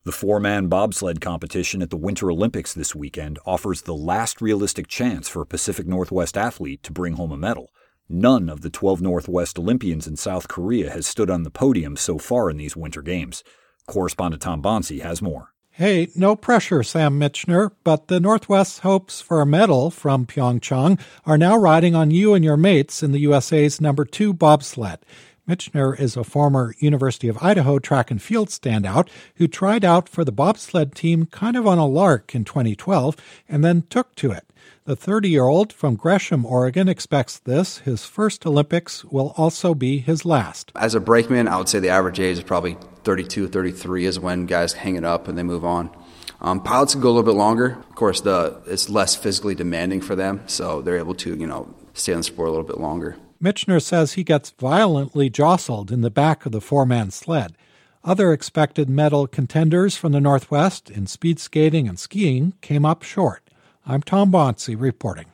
The four-man bobsled competition at the Winter Olympics this weekend offers the last realistic chance for a Pacific Northwest athlete to bring home a medal. None of the 12 Northwest Olympians in South Korea has stood on the podium so far in these Winter Games. Correspondent Tom Bonsi has more. Hey, no pressure, Sam Michener, but the Northwest's hopes for a medal from Pyeongchang are now riding on you and your mates in the USA's number 2 bobsled. Michener is a former University of Idaho track and field standout who tried out for the bobsled team kind of on a lark in 2012 and then took to it. The 30-year-old from Gresham, Oregon, expects this, his first Olympics, will also be his last. As a brakeman, I would say the average age is probably 32, 33 is when guys hang it up and they move on. Pilots can go a little bit longer. Of course, it's less physically demanding for them, so they're able to, stay in the sport a little bit longer. Michener says he gets violently jostled in the back of the four-man sled. Other expected medal contenders from the Northwest in speed skating and skiing came up short. I'm Tom Bonsi reporting.